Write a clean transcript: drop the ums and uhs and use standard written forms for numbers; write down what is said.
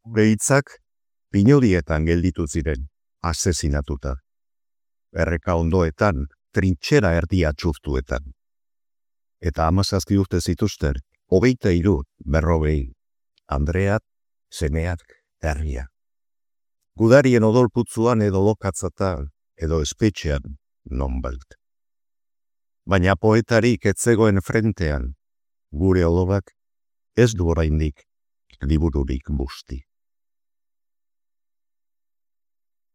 Behitzak pinodietan gelditu ziren, asesinatuta. Erreka ondoetan, trintxera erdia txurtuetan. Eta 17 urte zituzten, 23, 40, Andreak, semeak, herria. Gudarien odolputzuan edo lokatzatan, edo espetxean, nonbait. Baina poetarik ez zegoen frentean, gure odolak ez du oraindik libururik busti.